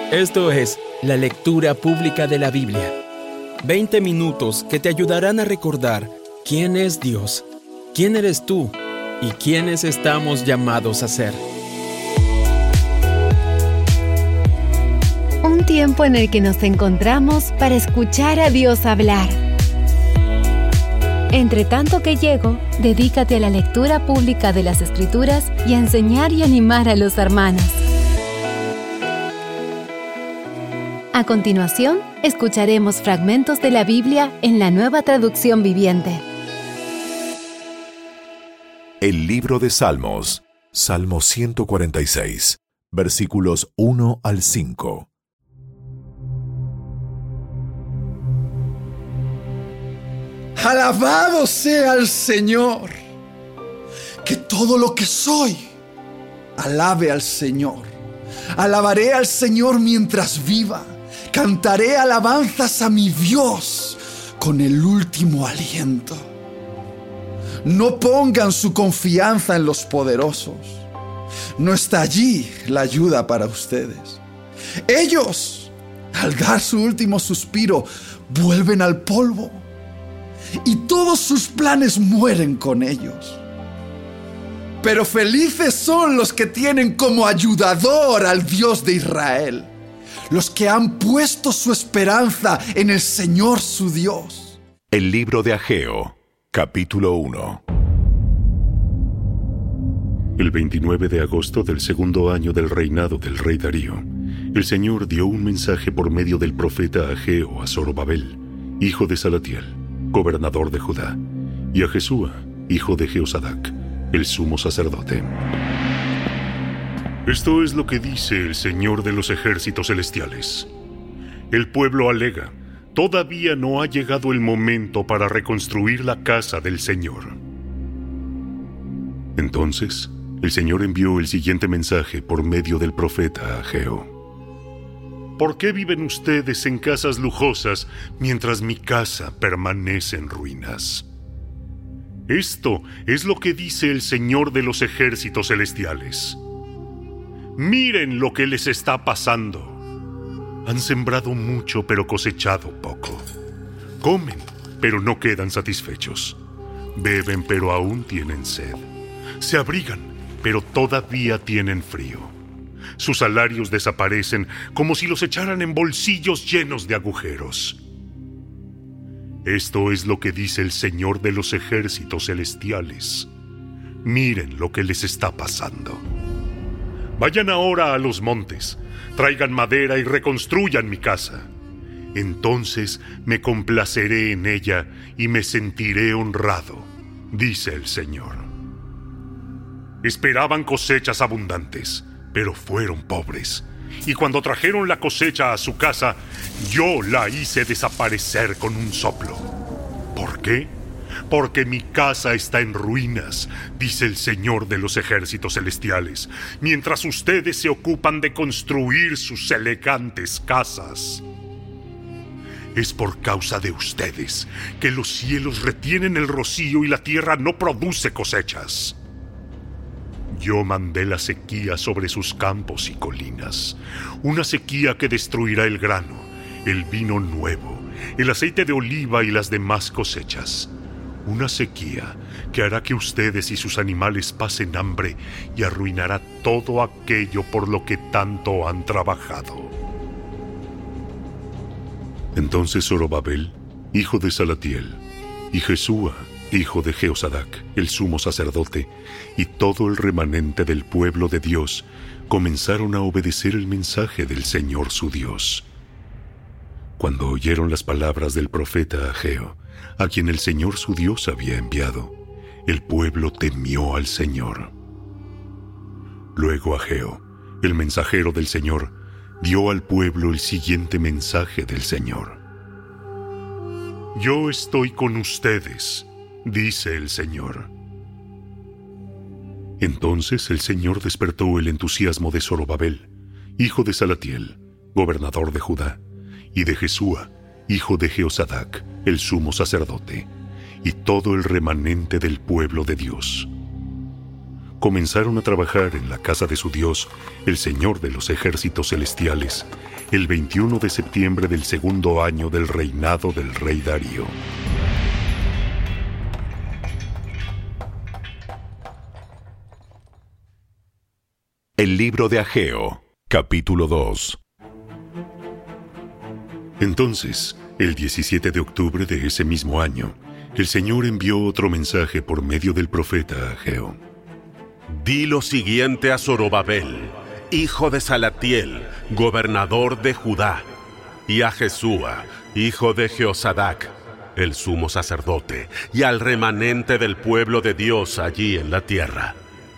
Esto es la lectura pública de la Biblia. 20 minutos que te ayudarán a recordar quién es Dios, quién eres tú y quiénes estamos llamados a ser. Un tiempo en el que nos encontramos para escuchar a Dios hablar. Entre tanto que llego, dedícate a la lectura pública de las Escrituras y a enseñar y animar a los hermanos. A continuación, escucharemos fragmentos de la Biblia en la Nueva Traducción Viviente. El libro de Salmos, Salmo 146, versículos 1 al 5. Alabado sea el Señor. Que todo lo que soy alabe al Señor. Alabaré al Señor mientras viva. Cantaré alabanzas a mi Dios con el último aliento. No pongan su confianza en los poderosos. No está allí la ayuda para ustedes. Ellos, al dar su último suspiro, vuelven al polvo. Y todos sus planes mueren con ellos. Pero felices son los que tienen como ayudador al Dios de Israel, los que han puesto su esperanza en el Señor su Dios. El libro de Ageo, capítulo 1. El 29 de agosto del segundo año del reinado del rey Darío, el Señor dio un mensaje por medio del profeta Ageo a Zorobabel, hijo de Salatiel, gobernador de Judá, y a Jesúa, hijo de Jehozadak, el sumo sacerdote. Esto es lo que dice el Señor de los ejércitos celestiales. El pueblo alega: todavía no ha llegado el momento para reconstruir la casa del Señor. Entonces, el Señor envió el siguiente mensaje por medio del profeta Ageo. ¿Por qué viven ustedes en casas lujosas mientras mi casa permanece en ruinas? Esto es lo que dice el Señor de los ejércitos celestiales. Miren lo que les está pasando. Han sembrado mucho pero cosechado poco. Comen, pero no quedan satisfechos. Beben, pero aún tienen sed. Se abrigan, pero todavía tienen frío. Sus salarios desaparecen como si los echaran en bolsillos llenos de agujeros. Esto es lo que dice el Señor de los ejércitos celestiales. Miren lo que les está pasando. Vayan ahora a los montes, traigan madera y reconstruyan mi casa. Entonces me complaceré en ella y me sentiré honrado, dice el Señor. Esperaban cosechas abundantes, pero fueron pobres. Y cuando trajeron la cosecha a su casa, yo la hice desaparecer con un soplo. ¿Por qué? Porque mi casa está en ruinas, dice el Señor de los ejércitos celestiales, mientras ustedes se ocupan de construir sus elegantes casas. Es por causa de ustedes que los cielos retienen el rocío y la tierra no produce cosechas. Yo mandé la sequía sobre sus campos y colinas, una sequía que destruirá el grano, el vino nuevo, el aceite de oliva y las demás cosechas. Una sequía que hará que ustedes y sus animales pasen hambre y arruinará todo aquello por lo que tanto han trabajado. Entonces Zorobabel, hijo de Salatiel, y Jesúa, hijo de Jehozadak, el sumo sacerdote, y todo el remanente del pueblo de Dios, comenzaron a obedecer el mensaje del Señor su Dios. Cuando oyeron las palabras del profeta Ageo, a quien el Señor su Dios había enviado, el pueblo temió al Señor. Luego Ageo, el mensajero del Señor, dio al pueblo el siguiente mensaje del Señor. Yo estoy con ustedes, dice el Señor. Entonces el Señor despertó el entusiasmo de Zorobabel, hijo de Salatiel, gobernador de Judá, y de Jesúa, hijo de Jehozadak, el sumo sacerdote, y todo el remanente del pueblo de Dios. Comenzaron a trabajar en la casa de su Dios, el Señor de los ejércitos celestiales, el 21 de septiembre del segundo año del reinado del rey Darío. El libro de Ageo, capítulo 2. Entonces, el 17 de octubre de ese mismo año, el Señor envió otro mensaje por medio del profeta Ageo. Di lo siguiente a Zorobabel, hijo de Salatiel, gobernador de Judá, y a Jesúa, hijo de Jehosadac, el sumo sacerdote, y al remanente del pueblo de Dios allí en la tierra.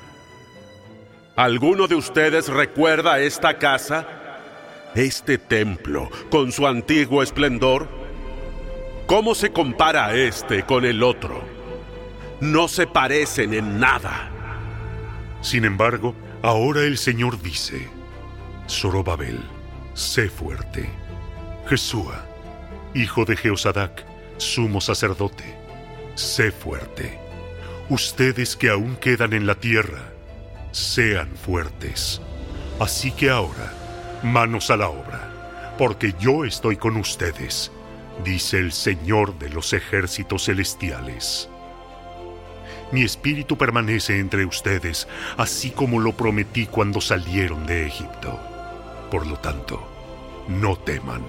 ¿Alguno de ustedes recuerda esta casa? ¿Este templo con su antiguo esplendor? ¿Cómo se compara este con el otro? No se parecen en nada. Sin embargo, ahora el Señor dice: Zorobabel, sé fuerte. Jesúa, hijo de Jehosadac, sumo sacerdote, sé fuerte. Ustedes que aún quedan en la tierra, sean fuertes. Así que ahora, manos a la obra, porque yo estoy con ustedes, dice el Señor de los ejércitos celestiales. Mi espíritu permanece entre ustedes, así como lo prometí cuando salieron de Egipto. Por lo tanto, no teman.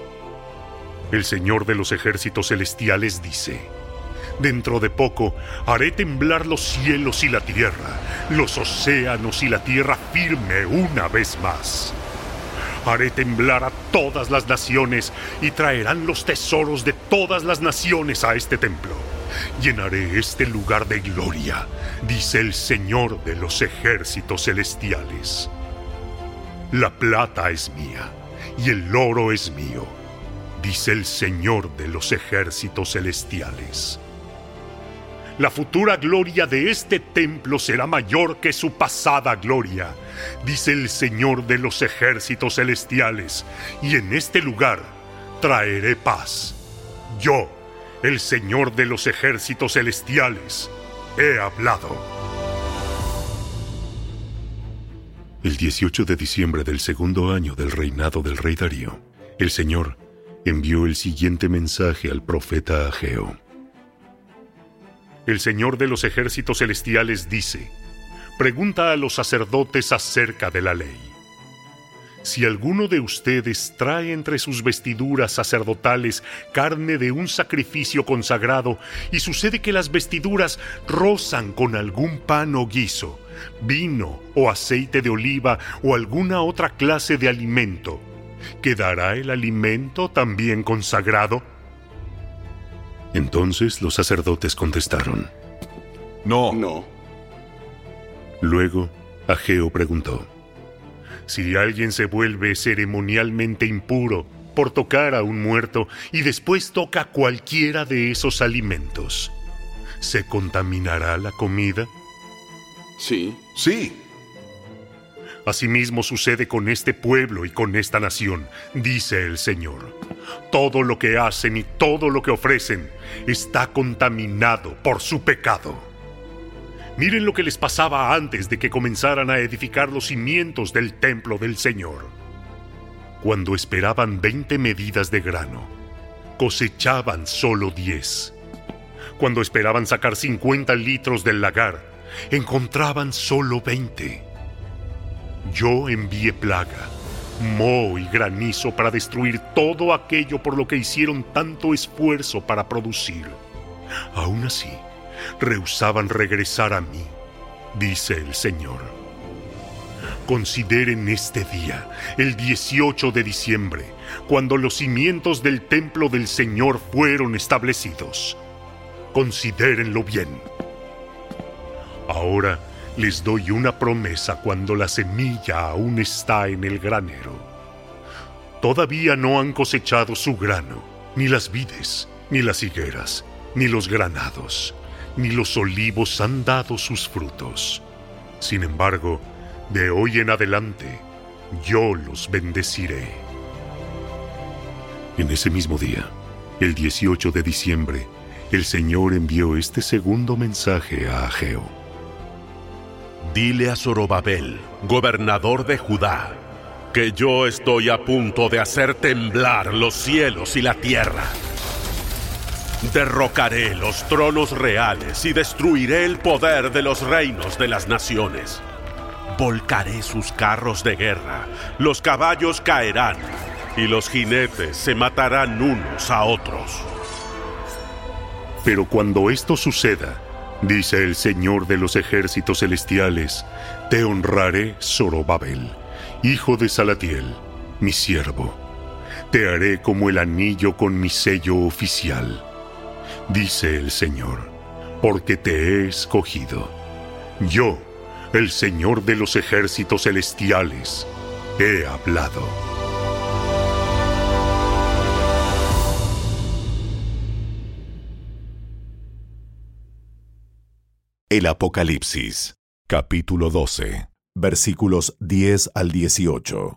El Señor de los ejércitos celestiales dice: dentro de poco haré temblar los cielos y la tierra, los océanos y la tierra firme una vez más. Haré temblar a todas las naciones y traerán los tesoros de todas las naciones a este templo. Llenaré este lugar de gloria, dice el Señor de los ejércitos celestiales. La plata es mía y el oro es mío, dice el Señor de los ejércitos celestiales. La futura gloria de este templo será mayor que su pasada gloria, dice el Señor de los ejércitos celestiales, y en este lugar traeré paz. Yo, el Señor de los ejércitos celestiales, he hablado. El 18 de diciembre del segundo año del reinado del rey Darío, el Señor envió el siguiente mensaje al profeta Ageo. El Señor de los ejércitos celestiales dice: pregunta a los sacerdotes acerca de la ley. Si alguno de ustedes trae entre sus vestiduras sacerdotales carne de un sacrificio consagrado y sucede que las vestiduras rozan con algún pan o guiso, vino o aceite de oliva o alguna otra clase de alimento, ¿quedará el alimento también consagrado? Entonces los sacerdotes contestaron: No. Luego Ageo preguntó: si alguien se vuelve ceremonialmente impuro por tocar a un muerto y después toca cualquiera de esos alimentos, ¿se contaminará la comida? Sí. Asimismo sucede con este pueblo y con esta nación, dice el Señor. Todo lo que hacen y todo lo que ofrecen está contaminado por su pecado. Miren lo que les pasaba antes de que comenzaran a edificar los cimientos del templo del Señor. Cuando esperaban 20 medidas de grano, cosechaban solo 10. Cuando esperaban sacar 50 litros del lagar, encontraban solo 20. Yo envié plaga, moho y granizo para destruir todo aquello por lo que hicieron tanto esfuerzo para producir. Aún así, rehusaban regresar a mí, dice el Señor. Consideren este día, el 18 de diciembre, cuando los cimientos del templo del Señor fueron establecidos. Considérenlo bien. Ahora les doy una promesa cuando la semilla aún está en el granero. Todavía no han cosechado su grano, ni las vides, ni las higueras, ni los granados, ni los olivos han dado sus frutos. Sin embargo, de hoy en adelante, yo los bendeciré. En ese mismo día, el 18 de diciembre, el Señor envió este segundo mensaje a Ageo. Dile a Zorobabel, gobernador de Judá, que yo estoy a punto de hacer temblar los cielos y la tierra. Derrocaré los tronos reales y destruiré el poder de los reinos de las naciones. Volcaré sus carros de guerra, los caballos caerán y los jinetes se matarán unos a otros. Pero cuando esto suceda, dice el Señor de los ejércitos celestiales, te honraré, Zorobabel, hijo de Salatiel, mi siervo. Te haré como el anillo con mi sello oficial, dice el Señor, porque te he escogido. Yo, el Señor de los ejércitos celestiales, he hablado. El Apocalipsis, capítulo 12, versículos 10 al 18.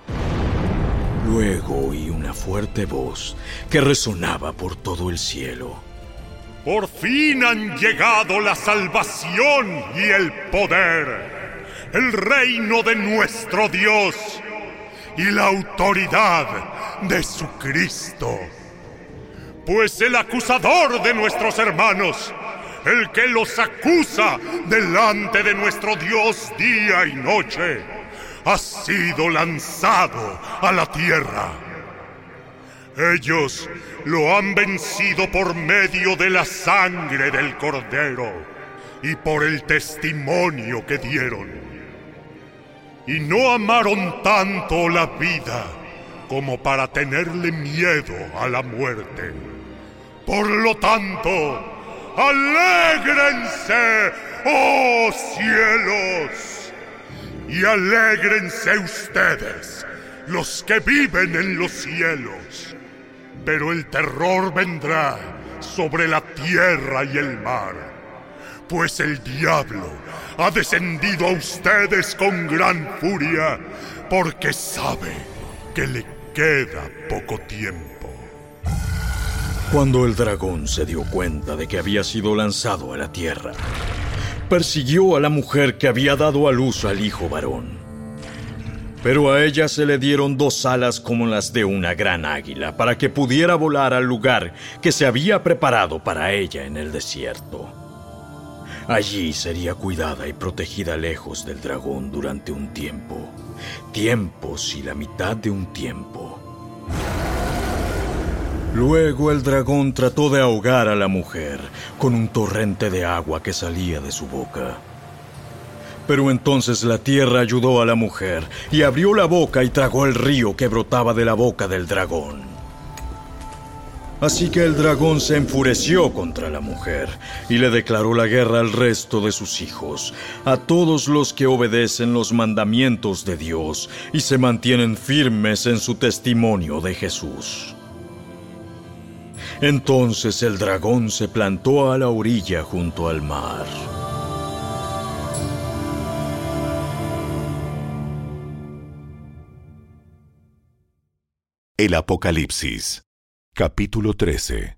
Luego oí una fuerte voz que resonaba por todo el cielo. Por fin han llegado la salvación y el poder, el reino de nuestro Dios y la autoridad de su Cristo. Pues el acusador de nuestros hermanos, el que los acusa delante de nuestro Dios día y noche, ha sido lanzado a la tierra. Ellos lo han vencido por medio de la sangre del Cordero y por el testimonio que dieron. Y no amaron tanto la vida como para tenerle miedo a la muerte. Por lo tanto, ¡alégrense, oh cielos! Y alégrense ustedes, los que viven en los cielos. Pero el terror vendrá sobre la tierra y el mar, pues el diablo ha descendido a ustedes con gran furia, porque sabe que le queda poco tiempo. Cuando el dragón se dio cuenta de que había sido lanzado a la tierra, persiguió a la mujer que había dado a luz al hijo varón. Pero a ella se le dieron 2 alas como las de una gran águila, para que pudiera volar al lugar que se había preparado para ella en el desierto. Allí sería cuidada y protegida lejos del dragón durante un tiempo, tiempos y la mitad de un tiempo. Luego el dragón trató de ahogar a la mujer con un torrente de agua que salía de su boca. Pero entonces la tierra ayudó a la mujer y abrió la boca y tragó el río que brotaba de la boca del dragón. Así que el dragón se enfureció contra la mujer y le declaró la guerra al resto de sus hijos, a todos los que obedecen los mandamientos de Dios y se mantienen firmes en su testimonio de Jesús. Entonces el dragón se plantó a la orilla junto al mar. El Apocalipsis, capítulo 13.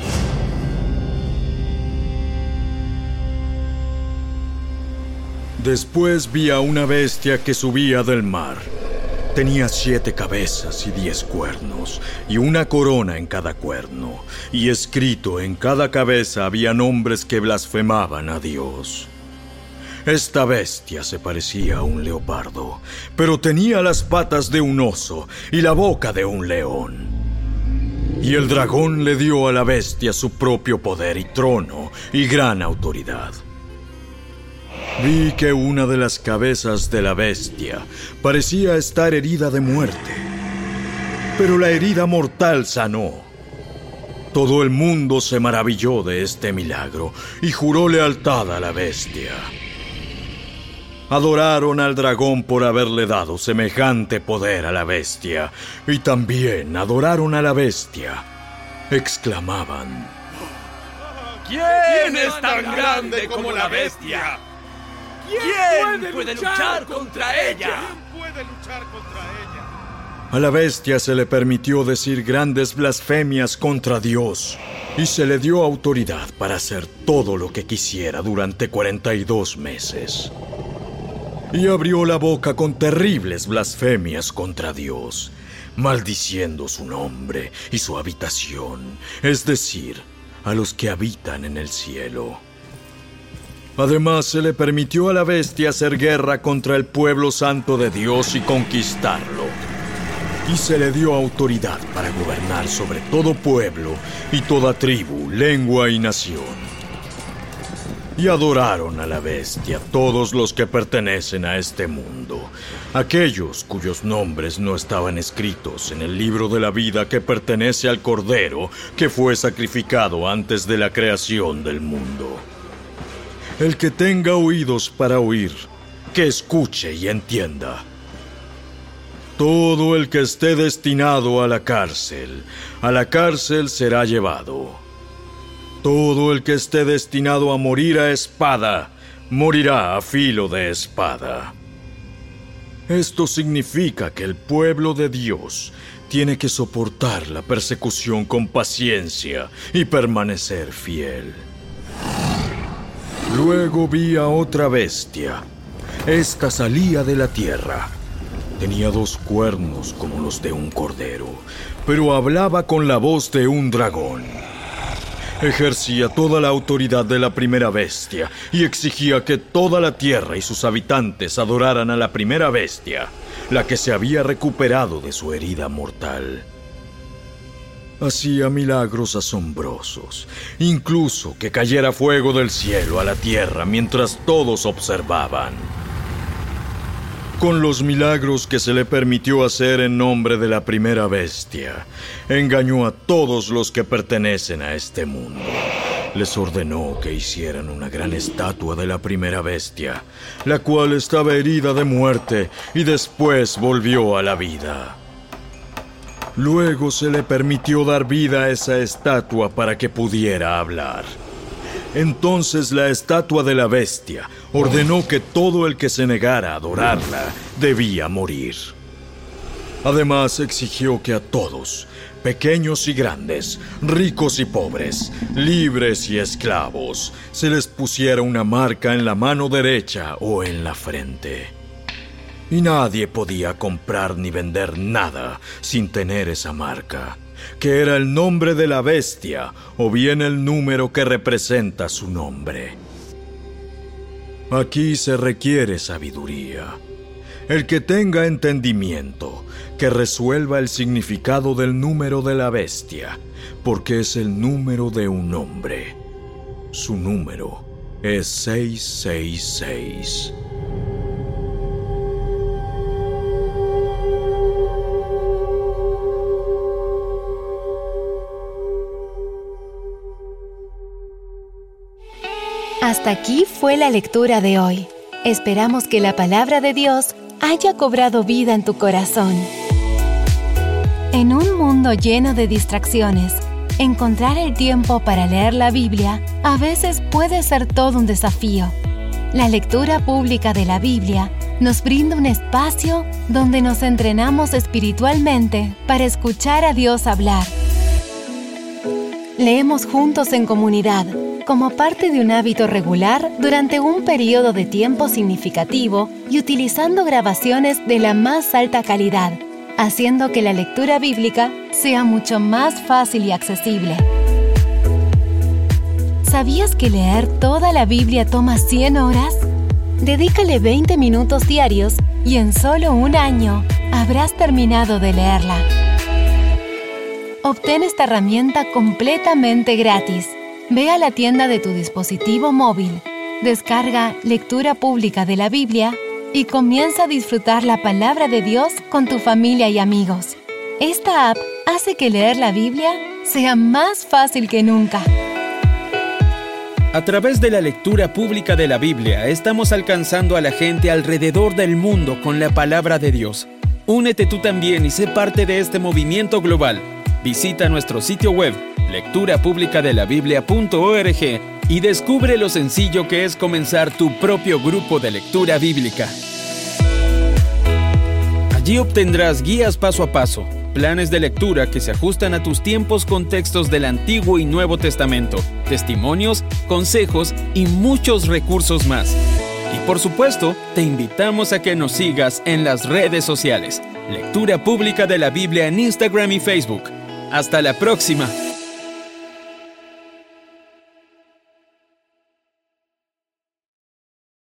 Después vi a una bestia que subía del mar. Tenía 7 cabezas y 10 cuernos, y una corona en cada cuerno, y escrito en cada cabeza había nombres que blasfemaban a Dios. Esta bestia se parecía a un leopardo, pero tenía las patas de un oso y la boca de un león. Y el dragón le dio a la bestia su propio poder y trono y gran autoridad. Vi que una de las cabezas de la bestia parecía estar herida de muerte, pero la herida mortal sanó. Todo el mundo se maravilló de este milagro y juró lealtad a la bestia. Adoraron al dragón por haberle dado semejante poder a la bestia, y también adoraron a la bestia. Exclamaban: ¿Quién es tan grande como la bestia? ¿Quién puede luchar contra ella? A la bestia se le permitió decir grandes blasfemias contra Dios y se le dio autoridad para hacer todo lo que quisiera durante 42 meses. y abrió la boca con terribles blasfemias contra Dios, maldiciendo su nombre y su habitación, es decir, a los que habitan en el cielo. Además, se le permitió a la bestia hacer guerra contra el pueblo santo de Dios y conquistarlo. Y se le dio autoridad para gobernar sobre todo pueblo y toda tribu, lengua y nación. Y adoraron a la bestia todos los que pertenecen a este mundo, aquellos cuyos nombres no estaban escritos en el libro de la vida que pertenece al Cordero que fue sacrificado antes de la creación del mundo. El que tenga oídos para oír, que escuche y entienda. Todo el que esté destinado a la cárcel será llevado. Todo el que esté destinado a morir a espada, morirá a filo de espada. Esto significa que el pueblo de Dios tiene que soportar la persecución con paciencia y permanecer fiel. Luego vi a otra bestia. Esta salía de la tierra. Tenía 2 cuernos como los de un cordero, pero hablaba con la voz de un dragón. Ejercía toda la autoridad de la primera bestia y exigía que toda la tierra y sus habitantes adoraran a la primera bestia, la que se había recuperado de su herida mortal. Hacía milagros asombrosos, incluso que cayera fuego del cielo a la tierra mientras todos observaban. Con los milagros que se le permitió hacer en nombre de la primera bestia, engañó a todos los que pertenecen a este mundo. Les ordenó que hicieran una gran estatua de la primera bestia, la cual estaba herida de muerte y después volvió a la vida. Luego se le permitió dar vida a esa estatua para que pudiera hablar. Entonces la estatua de la bestia ordenó que todo el que se negara a adorarla debía morir. Además exigió que a todos, pequeños y grandes, ricos y pobres, libres y esclavos, se les pusiera una marca en la mano derecha o en la frente. Y nadie podía comprar ni vender nada sin tener esa marca, que era el nombre de la bestia o bien el número que representa su nombre. Aquí se requiere sabiduría. El que tenga entendimiento, que resuelva el significado del número de la bestia, porque es el número de un hombre. Su número es 666. Hasta aquí fue la lectura de hoy. Esperamos que la palabra de Dios haya cobrado vida en tu corazón. En un mundo lleno de distracciones, encontrar el tiempo para leer la Biblia a veces puede ser todo un desafío. La lectura pública de la Biblia nos brinda un espacio donde nos entrenamos espiritualmente para escuchar a Dios hablar. Leemos juntos en comunidad, como parte de un hábito regular durante un periodo de tiempo significativo y utilizando grabaciones de la más alta calidad, haciendo que la lectura bíblica sea mucho más fácil y accesible. ¿Sabías que leer toda la Biblia toma 100 horas? Dedícale 20 minutos diarios y en solo un año habrás terminado de leerla. Obtén esta herramienta completamente gratis. Ve a la tienda de tu dispositivo móvil, descarga Lectura Pública de la Biblia y comienza a disfrutar la palabra de Dios con tu familia y amigos. Esta app hace que leer la Biblia sea más fácil que nunca. A través de la lectura pública de la Biblia, estamos alcanzando a la gente alrededor del mundo con la palabra de Dios. Únete tú también y sé parte de este movimiento global. Visita nuestro sitio web, lecturapublicadelabiblia.org, y descubre lo sencillo que es comenzar tu propio grupo de lectura bíblica. Allí obtendrás guías paso a paso, planes de lectura que se ajustan a tus tiempos con textos del Antiguo y Nuevo Testamento, testimonios, consejos y muchos recursos más. Y por supuesto, te invitamos a que nos sigas en las redes sociales. Lectura Pública de la Biblia en Instagram y Facebook. ¡Hasta la próxima!